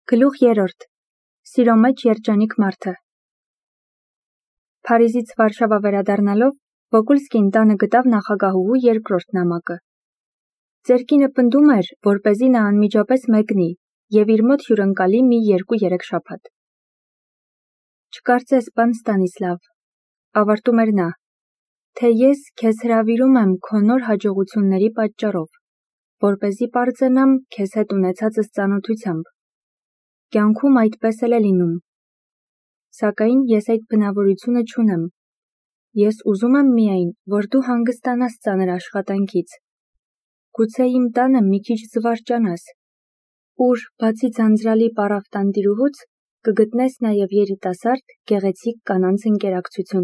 Գլուխ 3. Սիրո մեջ երջանիկ մարդը։ Փարիզից Վարշավա վերադառնալով Վոկուլսկին տանը գտավ նախագահուհու երկրորդ նամակը։ Ձեր կինը պնդում էր, որպեսզի նա անմիջապես մեկնի և իր մոտ հյուրընկալի մի 2-3 շաբաթ։ Չկարծես, պան Ստանիսլավ, ավարտում էր նա, թե ես քեզ հրավիրում եմ քո նոր հաջողությունների պատճառով, որպեսզի պարծենամ քեզ հետ ունեցածս ծանոթությամբ։ Կյանքում այդպես էլ է լինում։ Սակայն ես այդ բնավորությունը չունեմ։ Ես ուզում եմ միայն, որ դու հանգստանաս ծանր աշխատանքից։ Գուցե իմ տանը մի քիչ զվարճանաս, ուր, բացի ձանձրալի պարավ տանտիրուհուց, կգտնես նաև երիտասարդ, գեղեցիկ կանանց ընկերակցություն։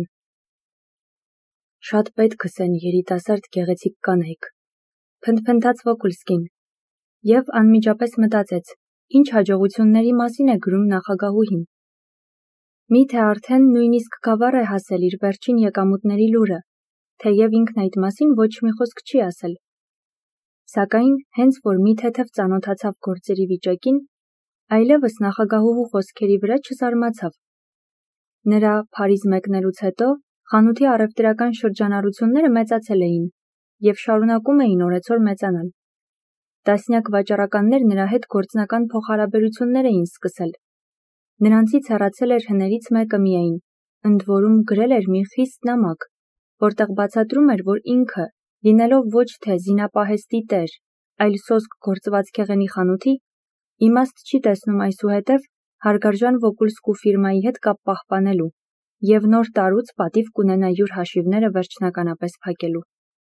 Շատ պետքս են երիտասարդ գեղեցիկ կանայք, փնթփնթաց Վոկուլսկին, և անմիջապես մտածեց, ինչ հաջողությունների մասին է գրում նախագահուհին։ Միթե արդեն նույնիսկ գավառ է հասել իր վերջին եկամուտների լուրը, թեև ինքն այդ մասին ոչ մի խոսք չի ասել։ Սակայն, հենց որ մի թեթև ծանոթացավ գործերի վիճակին, այլևս նախագահուհու խոսքերի վրա չզարմացավ։ Նրա Փարիզ մեկնելուց հետո խանութի առևտրական շրջանառությունները մեծացել էին և շարունակում էին օրեցօր մեծանալ։ Տասնյակ վաճառականներ նրա հետ գործնական փոխհարաբերություններ էին սկսել։ Նրանցից հեռացել էր հներից մեկը միայն, ընդ որում գրել էր մի խիստ նամակ, որտեղ բացատրում էր, որ ինքը, լինելով ոչ թե զինապահեստի տեր, այլ սոսկ գործվածքեղենի խանութի, իմաստ չի տեսնում այսուհետև հարգարժան Վոկուլսկու ֆիրմայի հետ կապ պահպանելու և նոր տարուց պատիվ կունենա յուր հաշիվները վերջնականապես փակելու։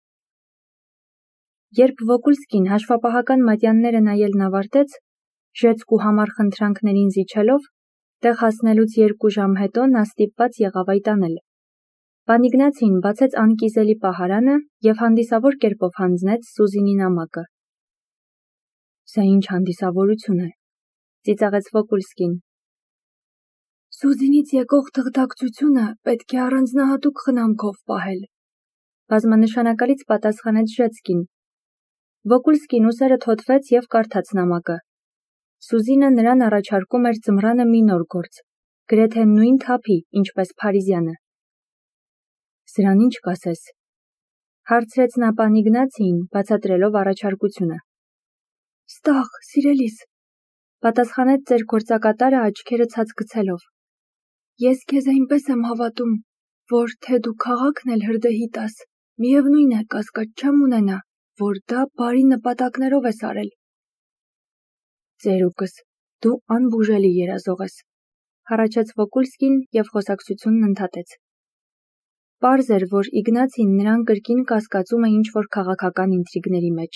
Երբ Վոկուլսկին հաշվապահական մատյանները նայելն ավարտեց, ժեցկու համար խնդրանքներին զիջելով, տեղ հասնելուց 2 ժամ հետո նա ստիպված եղավ այդ անել։ Պան Իգնացին բացեց անկիզելի պահարանը և հանդիսավոր կերպով հանձնեց Սուզինի նամակը։ Սա ինչ հանդիսավորություն է, ծիծաղեց Վոկուլսկին։ Սուզինից եկող թղթակցությունը պետք է առանձնահատուկ խնամքով պահել, բազմանշանակալից պատասխանեց Ժեցկին։ Վոկուլսկին ուսերը թոթվեց և կարդաց նամակը։ Սուզինը նրան առաջարկում էր ձմռանը մի նոր գործ, գրեթե նույն թափի, ինչպես Փարիզյանը։ Սրան ինչ կասես, հարցրեց նա պան Իգնացիին, բացատրելով առաջարկությունը։ Ստաղ, սիրելիս, պատասխանեց ծեր գործակատարը աչքերը ցած գցելով։ Ես քեզ այնպես եմ հավատում, որ թե դու քաղաքն էլ հրդեհի տաս, միևնույն է, կասկած չեմ ունենա, որ դա բարի նպատակներով ես արել։ Ծերուկս, դու անբուժելի երազող ես, հառաչեց Վոկուլսկին և խոսակցությունն ընդհատեց։ Պարզ էր, որ Իգնացին նրան կրկին կասկածում է ինչ-որ քաղաքական ինտրիգների մեջ։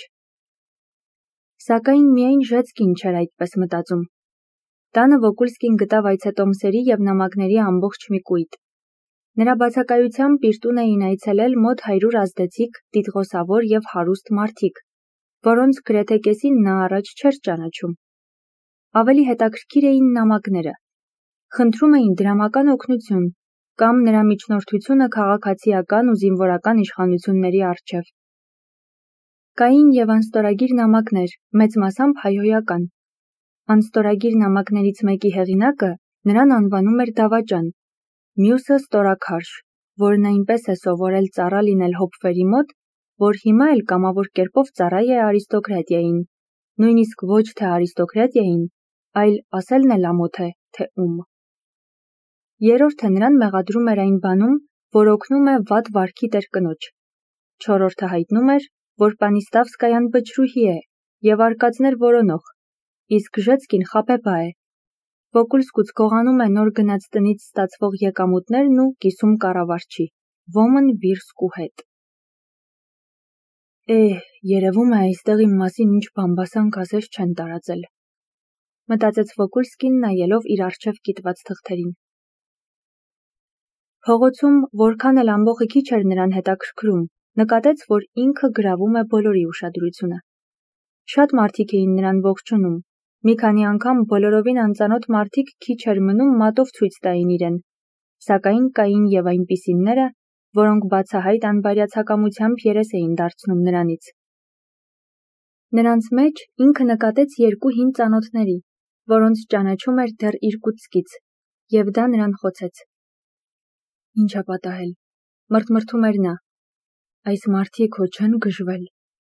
Սակայն միայն Ժեցկին չէր այդպես մտածում։ Տանը Վոկուլսկին գտավ այցետոմսերի և նամակների ամբողջ մի կույտ։ Նրա բացակայությամբ իր տուն էին այցելել մոտ 100 ազդեցիկ, տիտղոսավոր և հարուստ մարդիկ, որոնց գրեթե կեսին նա առաջ չէր ճանաչում։ Ավելի հետաքրքիր էին նամակները։ Խնդրում էին դրամական օգնություն կամ նրա միջնորդությունը քաղաքացիական ու զինվորական իշխանությունների առջև։ Կային և անստորագիր նամակներ, մեծ մասամբ հայհոյական։ Անստորագիր նամակներից մեկի հեղինակը նրան անվանում էր դավաճան, մյուսը ստորաքարշ, որն այնպես է սովորել ծառա լինել հոպվերի մոտ, որ հիմա էլ կամավոր կերպով ծառա է արիստոկրատիային, նույնիսկ ոչ թե արիստոկրատիային, այլ ասելն էլ ամոթ է, թե ում։ Երրորդը նրան մեղադրում էր այն բանում, որ օգնում է վատ վարքի տեր կնոջ։ Չորրորդը հայտնում էր, որ Պանիստավսկայան բջրուհի է և արկածներ որոնող, իսկ Ժեցկին խաբեբա է։ Վոկուլսկուց գողանում է նոր գնած տնից ստացվող եկամուտներն ու կիսում կառավարչի, ոմն Վիրսկու հետ։ Երևում է այստեղ իմ մասին ինչ բամբասանք ասես չեն տարածել, մտածեց Վոկուլսկին նայելով իր առջև կիտված թղթերին։ Փողոցում, որքան էլ ամբոխը քիչ էր նրան հետաքրքրում, նկատեց, որ ինքը գրավում է բոլորի ուշադրությունը։ Շատ մարդիկ էին նրան ողջունում, մի քանի անգամ բոլորովին անծանոթ մարդիկ քիչ էր մնում մատով ցույց տային իրեն, սակայն կային և այնպիսիները, որոնք բացահայտ անբարյացակամությամբ երես էին դարձնում նրանից։ Նրանց մեջ ինքը նկատեց 2 հին ծանոթների, որոնց ճանաչում էր դեռ Իրկուտսկից, և դա նրան խոցեց։ Ինչ է պատահել, մրթմրթում էր նա, այս մարդիկ հո չեն գժվել։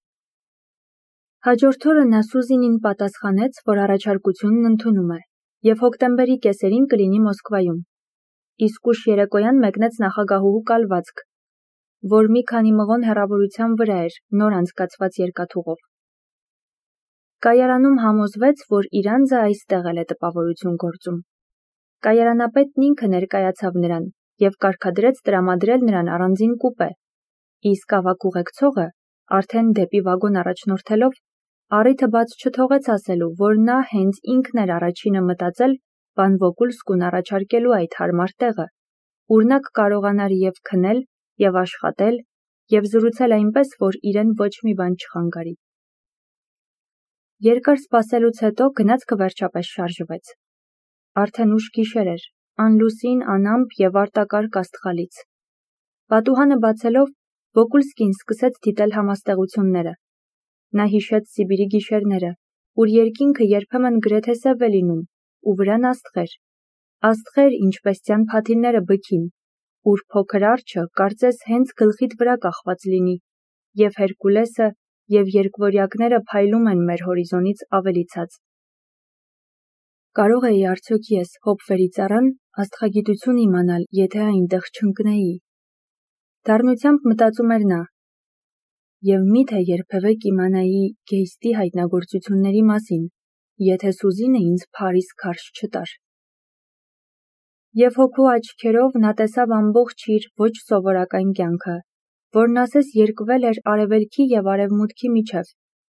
Հաջորդ օրը նա Սուզինին պատասխանեց, որ առաջարկությունն ընդունում է, և հոկտեմբերի կեսերին կլինի Մոսկվայում։ Իսկ ուշ երեկոյան մեկնեց նախագահուհու կալվածք, որ մի քանի մղոն հեռավորության վրա էր, նոր անցկացված երկաթուղով։ Կայարանում համոզվեց, որ իր անձը այստեղ էլ է տպավորություն գործում։ Կայարանապետն ինքը ներկայացավ նրան և կարգադրեց տրամադրել նրան առանձին կուպե, իսկ ավագ ուղեկցողը, արդեն դեպի վագոն առաջնորդելով, առիթը բաց չթողեց ասելու, որ նա հենց ինքն էր առաջինը մտածել պան Վոկուլսկուն առաջարկելու այդ հարմար տեղը, ուր նա կկարողանար և քնել, և աշխատել, և զրուցել այնպես, որ իրեն ոչ մի բան չխանգարի։ Երկար սպասելուց հետո գնացքը վերջապես շարժվեց։ Արդեն ուշ գիշեր էր, անլուսին, անամպ և արտակարգ աստղալից։ Պատուհանը բացելով, Վոկուլսկին սկսեց դիտել համաստեղությունները։ Նա հիշեց Սիբիրի գիշերները, ուր երկինքը երբեմն գրեթե սև է լինում, ու վրան աստղեր, ինչպես ձյան փաթիլները բքին, ուր փոքր արջը կարծես հենց գլխիդ վրա կախված լինի, և Հերկուլեսը և երկվորյակները փայլում են մեր հորիզոնից ավելի ցած։ Կարող էի արդյոք ես, Հոփվերի ծառան, աստղագիտություն իմանալ, եթե այնտեղ չընկնեի։ Դառնությամբ մտածում էր նա։ Եվ միթե երբևէ կիմանայի Գեյստի հայտնագործությունների մասին, եթե Սուզինը ինձ Փարիզ քարշ չտար։ Եվ հոգու աչքերով նա տեսավ ամբողջ իր ոչ սովորական կյանքը, որն ասես երկվել էր արևելքի և արևմուտքի միջև։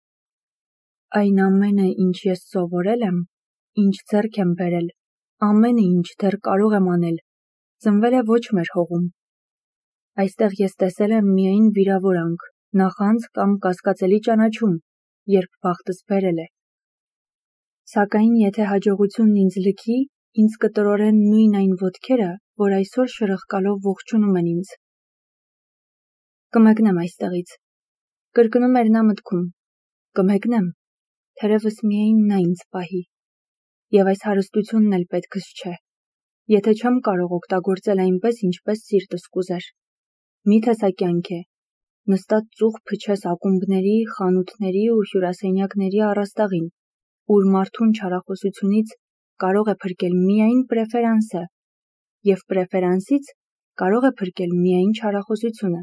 Այն ամենը, ինչ ես սովորել եմ, ինչ ձեռք եմ բերել, ամենը, ինչ դեռ կարող եմ անել, ծնվել է ոչ մեր հողում։ Այստեղ ես տեսել եմ միայն վիրավորանք, նախանձ կամ կասկածելի ճանաչում, երբ բախտս բերել է։ Սակայն եթե հաջողությունն ինձ լքի, ինձ կտրորեն նույն այն ոտքերը, որ այսօր շրխկալով ողջունում են ինձ։ Կմեկնեմ այստեղից, կրկնում էր նա մտքում, կմեկնեմ, թերևս միայն նա ինձ պահի։ Եվ այս հարստությունն էլ պետքս չէ, եթե չեմ կարող օգտագործել այնպես, ինչպես սիրտս կուզեր։ Միթե սա կյանք է, նստած ծուխ փչես ակումբների, խանութների ու հյուրասենյակների առաստաղին, ուր մարդուն չարախոսությունից կարող է փրկել միայն պրեֆերանսը, և պրեֆերանսից կարող է փրկել միայն չարախոսությունը։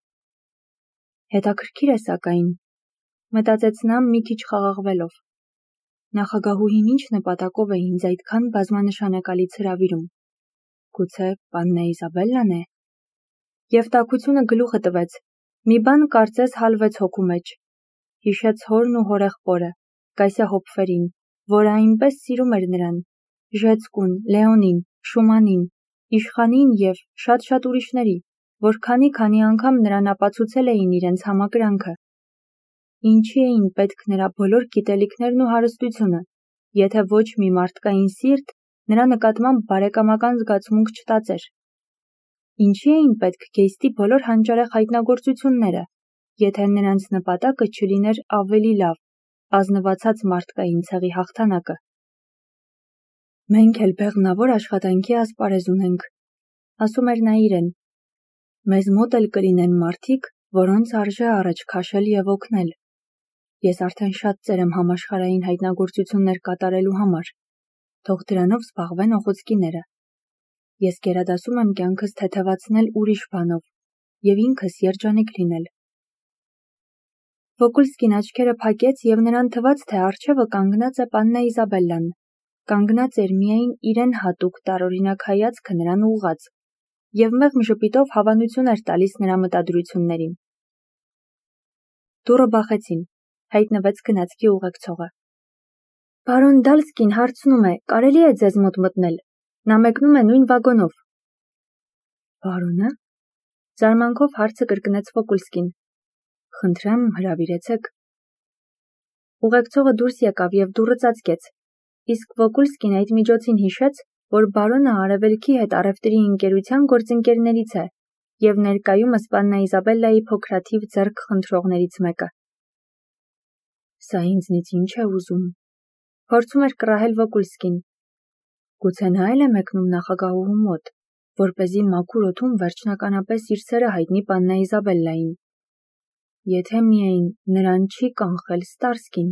Հետաքրքիր է սակայն, մտածեց նա մի քիչ խաղաղվելով, նախագահուհին ինչ նպատակով է ինձ այդքան բազմանշանակալից հրավիրում։ Գուցե պաննա Իզաբելլան է։ Եվ տաքությունը գլուխը տվեց, մի բան կարծես հալվեց հոգու մեջ։ Հիշեց հորն ու հորեղբորը, Կասյա Հոփվերին, որը այնպես սիրում էր նրան, Ժեցկուն, Լեոնին, Շումանին, Իշխանին և շատ ուրիշների, որ քանի անգամ նրան ապացուցել էին իրենց համակրանքը։ Ինչի էին պետք նրա բոլոր գիտելիքներն ու հարստությունը, եթե ոչ մի մարդկային սիրտ նրա նկատմամբ բարեկամական զգացմունք չտածեր։ Ինչի էին պետք Գեյստի բոլոր հանճարեղ հայտնագործությունները, եթե նրանց նպատակը չլիներ ավելի լավ, ազնվացած մարդկային ցեղի հաղթանակը։ Մենք էլ բեղմնավոր աշխատանքի ասպարեզ ունենք, ասում էր նա իրեն։ Մեզ մոտ էլ կլինեն մարդիկ, որոնց արժե առաջ քաշել և օգնել։ Ես արդեն շատ ծեր եմ համաշխարհային հայտնագործություններ կատարելու համար, թող դրանով զբաղվեն օղոցկիները։ Ես գերադասում եմ կյանքս թեթևացնել ուրիշ բանով և ինքս երջանիկ լինել։ Վոկուլսկին աչքերը փակեց և նրան թվաց, թե առջևը կանգնած է պաննա Իզաբելլան, կանգնած էր միայն իրեն հատուկ տարօրինակ հայացքը նրան ուղղած, և մեղմ ժպիտով հավանություն էր տալիս նրա մտադրություններին։ Դուռը բախեցին, հայտնվեց գնացքի ուղեկցողը։ Բարոն Դալսկին հարցնում է, կարելի է ձեզ մոտ մտնել, նա մեկնում է նույն վագոնով։ Բարոնը։ Զարմանքով հարցը կրկնեց Վոկուլսկին։ Խնդրեմ, հրավիրեցեք։ Ուղեկցողը դուրս եկավ և դուռը ծածկեց, իսկ Վոկուլսկին այդ միջոցին հիշեց, որ բարոնը Արևելքի հետ առևտրի ընկերության գործընկերներից է և ներկայումս պաննա Իզաբելլայի փոքրաթիվ ձեռք խնդրողներից մեկը։ Սա ինձնից ինչ է ուզում։ Փորձում էր կռահել Վոկուլսկին։ Գուցե նա էլ է մեկնում նախագահուհու մոտ, որպեսզի մաքուր օդում վերջնականապես իր սերը հայտնի Պաննա Իզաբելլային։ Եթե միայն նրան չի կանխել Ստարսկին։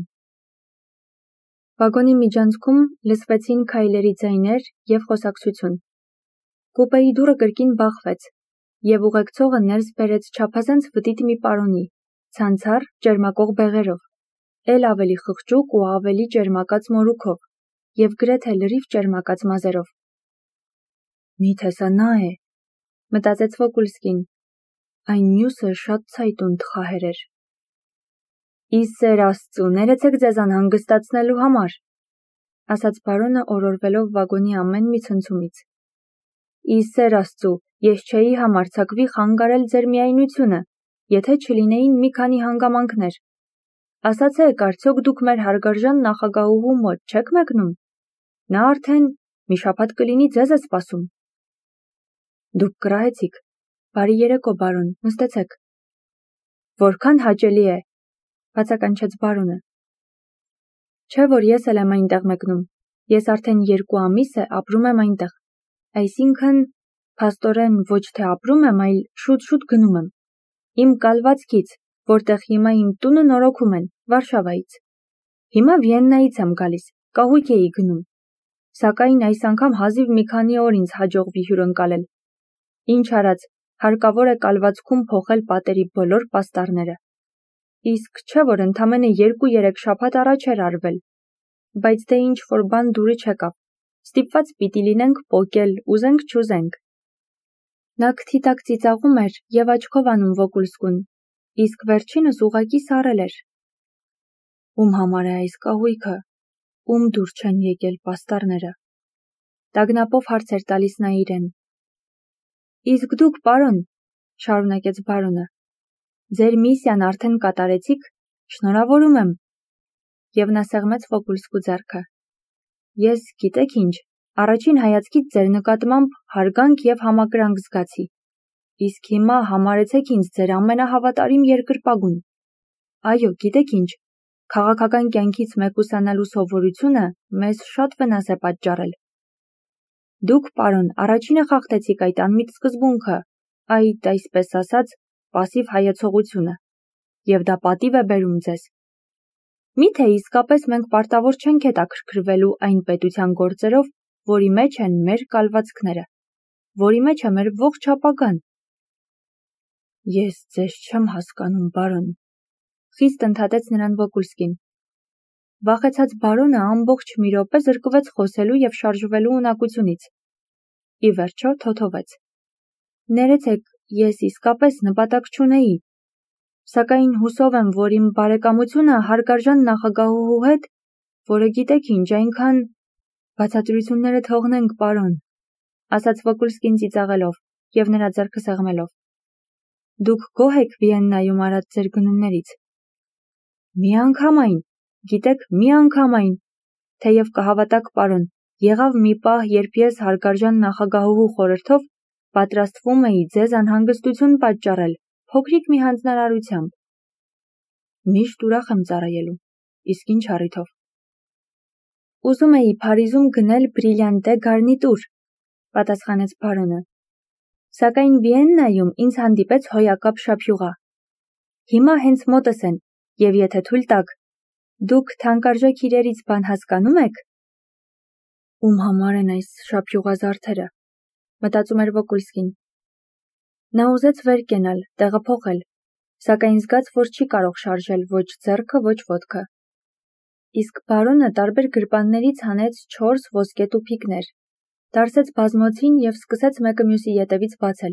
Վագոնի միջանցքում լսվեցին քայլերի ձայներ և խոսակցություն։ Կուպեի դուռը կրկին բախվեց, և ուղեկցողը ներս բերեց չափազանց վտիտ մի պարոնի, ցանցառ, ճերմակող բեղերով, էլ ավելի խղճուկ ու ավելի ճերմակած մորուքով, և գրեթե լրիվ ճերմակած մազերով։ Միթե սա նա է, մտածեց Վոկուլսկին, այն մյուսը շատ ցայտուն թխահեր էր։ Ի սեր Աստծու, ներեցեք ձեզ անհանգստացնելու համար, ասաց բարոնը օրորվելով վագոնի ամեն մի ցնցումից։ Ի սեր Աստծու, ես չէի համարձակվի խանգարել ձեր միայնությունը, եթե չլինեին մի քանի հանգամանքներ։ Ասացեք, արդյոք դուք մեր հարգարժան նախագահուհու մոտ չեք մեկնում։ Նա արդեն մի շաբաթ կլինի ձեզ է սպասում։ Դուք կռահեցիք։ Բարի երեկո, բարոն, նստեցեք։ Որքան հաճելի է, բացականչեց բարոնը։ Չէ, որ ես էլ եմ այնտեղ մեկնում։ Ես արդեն 2 ամիս է ապրում եմ այնտեղ։ Այսինքն, փաստորեն ոչ թե ապրում եմ, այլ շուտ-շուտ գնում եմ։ Իմ կալվածքից, որտեղ հիմա իմ տունը նորոգում են, Վարշավայից։ Հիմա Վիեննայից եմ գալիս, կահույք էի գնում։ Սակայն այս անգամ հազիվ մի քանի օր ինձ հաջողվի հյուրընկալել։ Ինչ արած, հարկավոր է կալվածքում փոխել պատերի բոլոր պաստառները։ Իսկ չէ, որ ընդամենը 2-3 շաբաթ առաջ էր արվել։ Բայց դե ինչ-որ բան դուրը չեկավ։ Ստիպված պիտի լինենք պոկել, ուզենք չուզենք։ Նա քթի տակ ծիծաղում էր և աչքով անում Վոկուլսկուն, իսկ վերջինս ուղղակի սառել էր։ Ում համար է այս կահույքը, ում դուր չեն եկել պաստառները։ Տագնապով հարց էր տալիս նա իրեն։ Իսկ դուք, պարոն, շարունակեց բարոնը, ձեր միսիան արդեն կատարեցիք, շնորհավորում եմ։ Եվ նա սեղմեց Վոկուլսկու ձեռքը։ Ես, գիտեք ինչ, առաջին հայացքից ձեր նկատմամբ հարգանք և համակրանք զգացի։ Իսկ հիմա համարեցեք ինձ ձեր ամենահավատարիմ երկրպագուն։ Այո, գիտեք ինչ, քաղաքական կյանքից մեկուսանալու սովորությունը մեզ շատ վնաս է պատճառել։ Դուք, պարոն, առաջինը խախտեցիք այդ անմիտ սկզբունքը, այդ, այսպես ասած, պասիվ հայեցողությունը, և դա պատիվ է բերում ձեզ։ Միթե իսկապես մենք պարտավոր չենք հետաքրքրվելու այն պետության գործերով, որի մեջ են մեր կալվածքները, որի մեջ է մեր ողջ ապագան։ Ես ձեզ չեմ հասկանում, բարոն, խիստ ընդհատեց նրան Վոկուլսկին։ Վախեցած բարոնը ամբողջ մի րոպե զրկվեց խոսելու և շարժվելու ունակությունից։ Ի վերջո թոթովեց. Ներեցեք, ես իսկապես նպատակ չունեի, սակայն հուսով եմ, որ իմ բարեկամությունը հարգարժան նախագահուհու հետ, որը գիտեք ինչ, այնքան բացատրությունները թողնենք, պարոն, ասաց Վոկուլսկին ծիծաղելով և նրա ձեռքը սեղմելով։ Դուք գոհ եք Վիեննայում արած ձեր գնումներից։ Միանգամայն, գիտեք, միանգամայն, թեև կհավատաք, պարոն, եղավ մի պահ, երբ ես հարգարժան նախագահուհու խորհրդով պատրաստվում էի ձեզ անհանգստություն պատճառել, փոքրիկ մի հանձնարարությամբ։ Միշտ ուրախ եմ ծառայելու, իսկ ինչ առիթով։ Ուզում էի Փարիզում գնել բրիլյանտե գարնիտուր, պատասխանեց բարոնը։ Սակայն Վիեննայում ինձ հանդիպեց հոյակապ շափյուղա։ Հիմա հենց մոտս են, և եթե թույլ տաք, դուք թանկարժեք իրերից բան հասկանում եք։ Ում համար են այս շափյուղազարդերը, մտածում էր Վոկուլսկին։ Նա ուզեց վեր կենալ, տեղափոխել, սակայն զգաց, որ չի կարող շարժել ոչ ձեռքը, ոչ ոտքը։ Իսկ բարոնը տարբեր գրպաններից հանեց 4 ոսկե տուփիկներ, դարսեց բազմոցին և սկսեց մեկը մյուսի ետևից բացել։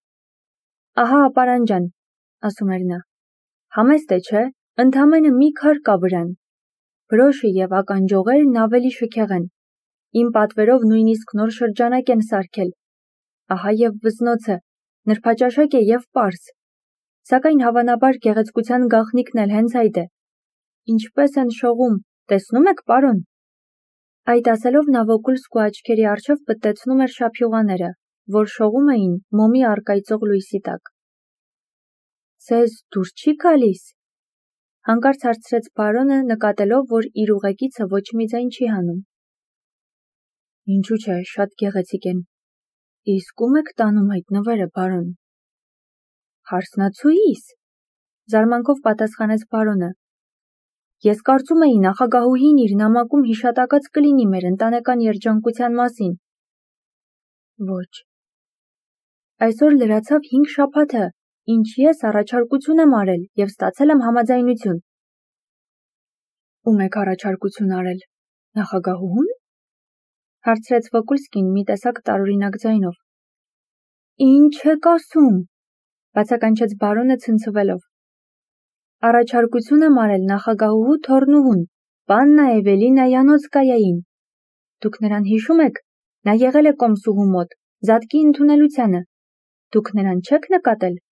Ահա ապարանջան, ասում էր նա։ Համեստ է, չէ, ընդամենը մի քար կա վրան։ Բրոշը և ականջողերն ավելի շքեղ են։ Իմ պատվերով նույնիսկ նոր շրջանակ են սարքել։ Ահա և վզնոցը, նրբաճաշակ է և պարզ։ Սակայն հավանաբար գեղեցկության գաղտնիքն էլ հենց այդ է։ Ինչպես են շողում, տեսնում եք, պարոն։ Այդ ասելով նա Վոկուլսկու աչքերի առջև պտտեցնում էր շափյուղաները, որ շողում էին մոմի առկայծող լույսի տակ։ Ձեզ դուր չի գալիս։ Հանկարծ հարցրեց բարոնը, նկատելով, որ իր ուղեկիցը ոչ մի ձայն չի հանում։ Ինչու՞ չէ, շատ գեղեցիկ են։ Իսկ ո՞ւմ եք տանում այդ նվերը, բարոն։ Հարսնացուիս, զարմանքով պատասխանեց բարոնը։ Ես կարծում էի նախագահուհին իր նամակում հիշատակած կլինի մեր ընտանեկան երջանկության մասին։ Ոչ։ Այսօր լրացավ 5 շաբաթը, ինչ ես առաջարկություն եմ արել և ստացել եմ համաձայնություն։ Ում եք առաջարկություն արել, նախագահուհուն։ Հարցրեց Վոկուլսկին մի տեսակ տարօրինակ ձայնով։ Ինչ եք ասում, բացականչեց բարոնը ցնցվելով։ Առաջարկություն եմ արել նախագահուհու թոռնուհուն, պաննա Էվելինա Յանոցկայային։ Դուք նրան հիշում եք, նա եղել է կոմսուհու մոտ, զատկի ընդունելությանը։ Դուք նրան չեք նկատել։